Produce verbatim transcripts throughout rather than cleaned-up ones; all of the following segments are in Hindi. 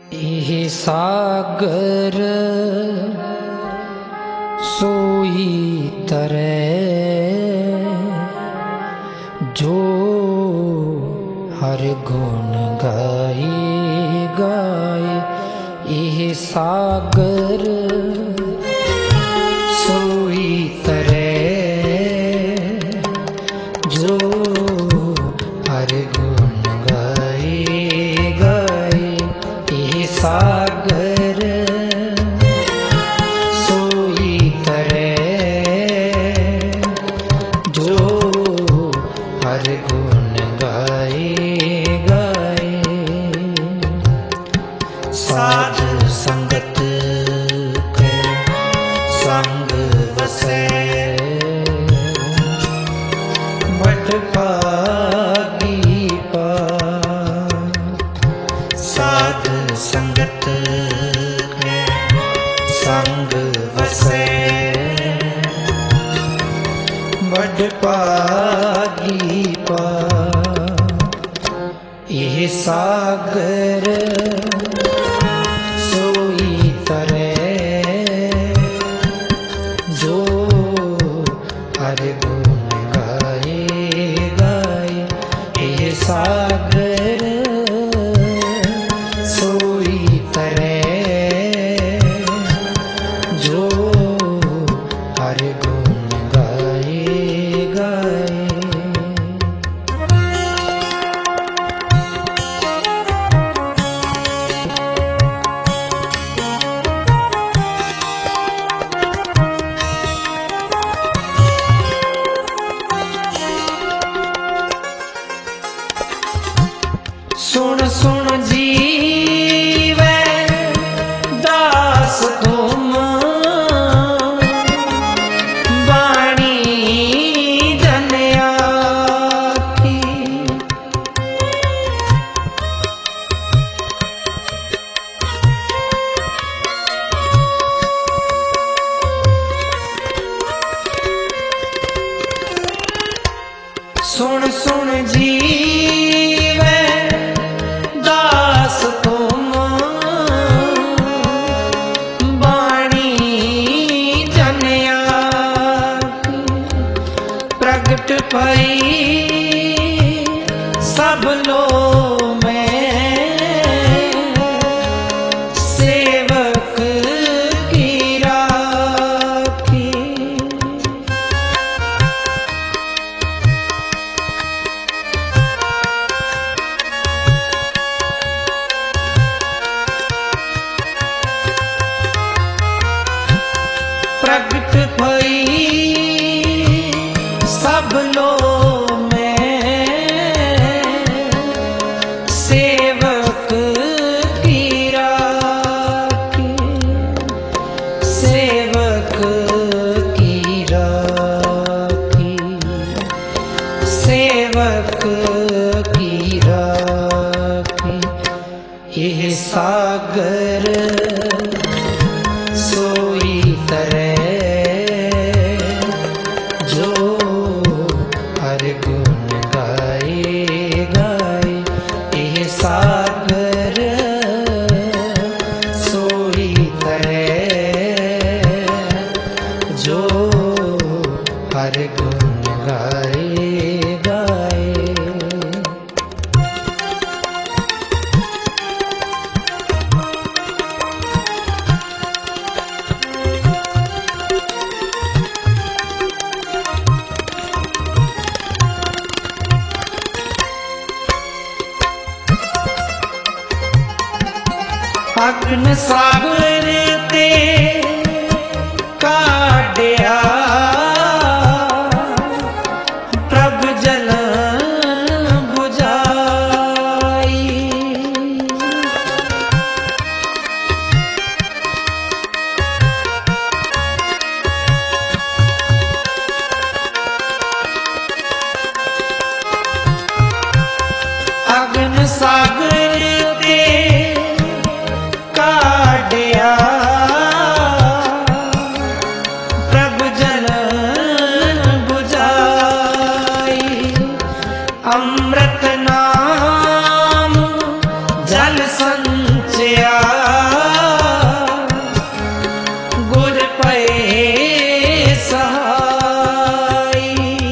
ये सागर सोई तरह जो हर गुण गाए गाए। ये सागर सोई तरह जो हर गुण गाए गाए। ये सागर सोई तरह जो हर गुण गाए गाए। साध संगत के संग वसै बट पागी पार। साध संगत के संग वसै बट पागी पार। यह सागर सोई तरह जो हर गुण गाए गाए। यह सागर सोई तरह जो हर गुण गाए गाए। सुन सुन जीवे दास तुम वाणी जन आखी। सुन सुन जीवे दास तुम वाणी जन आखी। प्रगट भई सब लोग में सेवक की राखी। प्रगट भई सब लोग में सेवक की राखी। सेवक की राखी सेवक की राखी। यह सागर सोई तरह जो हर गुण गाए गाए। यह सागर सोई तरह जो हर गुण गाए गाए। अग्न सागर ते काढ़िया प्रभ जलन बुझाई। अग्न सागर ते काढ़िया संचया गुर पए सहाय।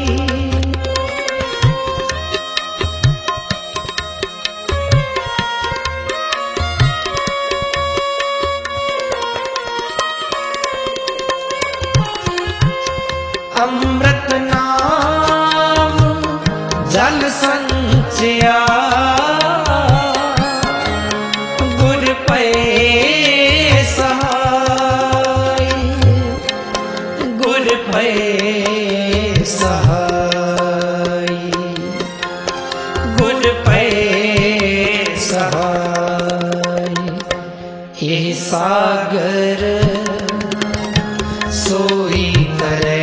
अमृत नाम जल संचया गुर पए सहाय गुर पए सहाय गुर पए सहाय। ये सागर सोई तरे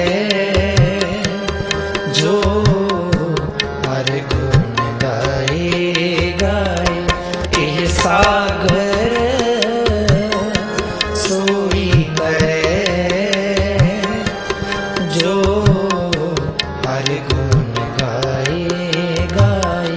जो हर गुण गाए गाए। ये सागर सोई तरे जो हर गुण गाए गाए।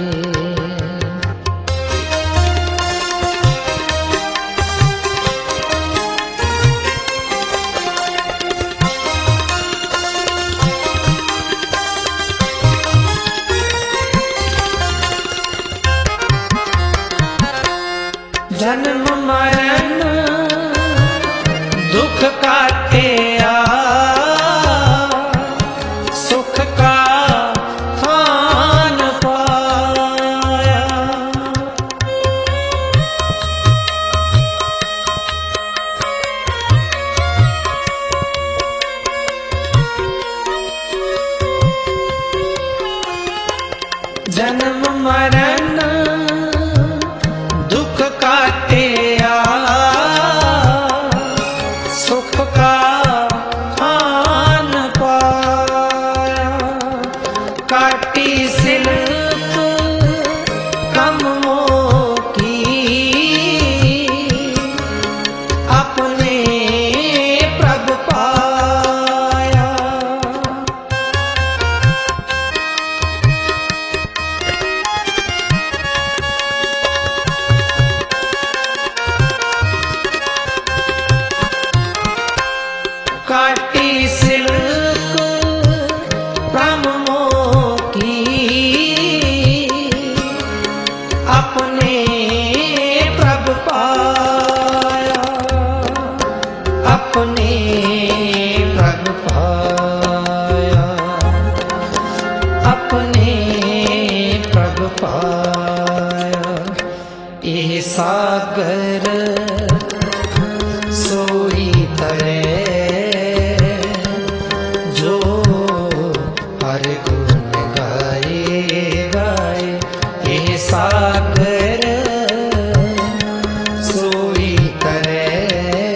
जन्म मरण दुख काटिया सुख का खान पाया। जन्म मरण दुख काटिया सुख का खान पाया। काटी सिल्क कमों की अपने प्रभु पाया। काटी सिल्क ब्रह्मों की अपने प्रभु पाया अपने प्रभु पाया अपने प्रभु पाया। ये सागर सोई तरे हर गुण गाए गाए। ये सागर सोई तरे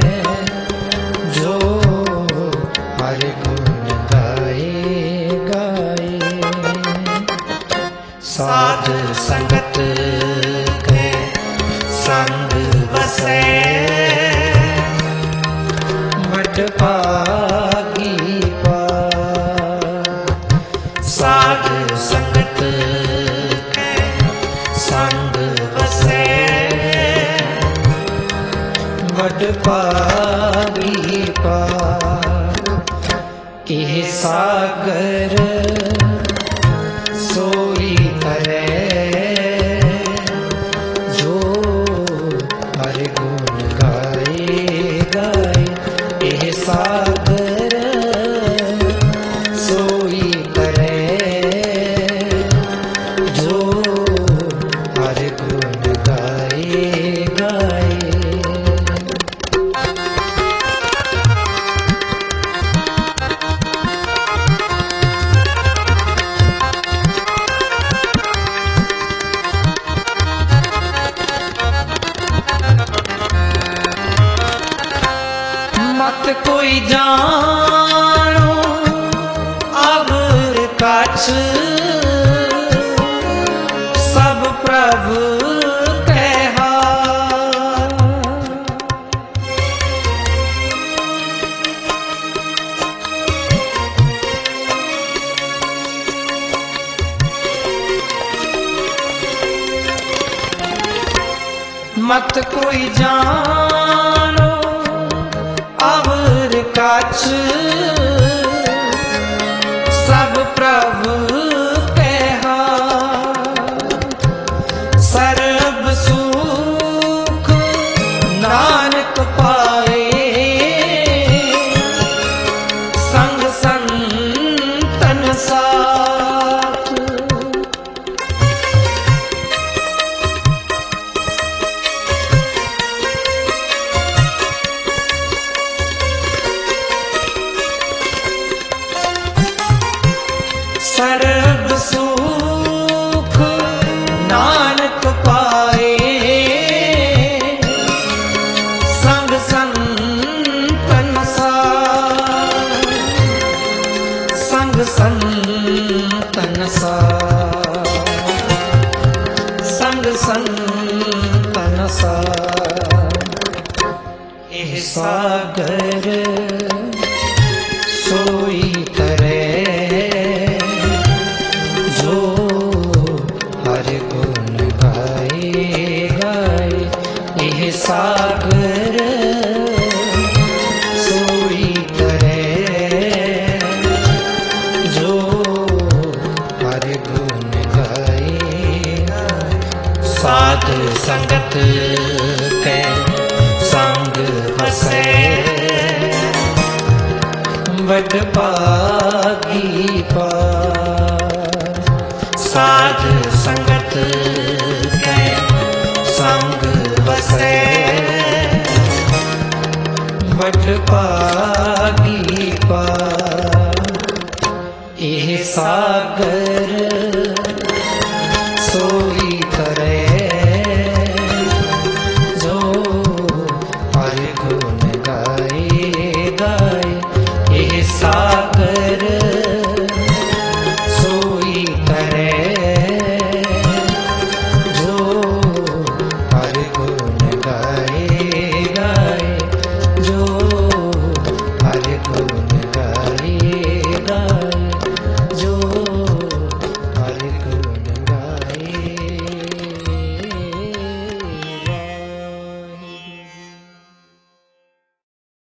जो हर गुण गाए गाए। साध संगत के संग बसे मठ पागी साध संगत के संग बसे मठ पागी पार। ये सागर सोई तरे जो हर गुण गाए गाए। ये सागर सोई जो हर गुण गाए गाए। मत कोई जानो अब काछ सब प्रभु कहा। मत कोई जानो अवर कछ, सब प्रभु कहा सर्ब सुख नानक पाए, संग संतन साथ। सर्ब सुख नानक पाए, संग संतन साथ, संग संतन साथ, संग संतन साथ। एह सागर सोई तरे जो हर गुण गाए गाए, यह सागर सोई तरे जो हर गुण गाए गाए। साध संगत के संग बसे, बड़ भागी पार। साध संगत के संग बसे, बड़ भागी पार। यह सागर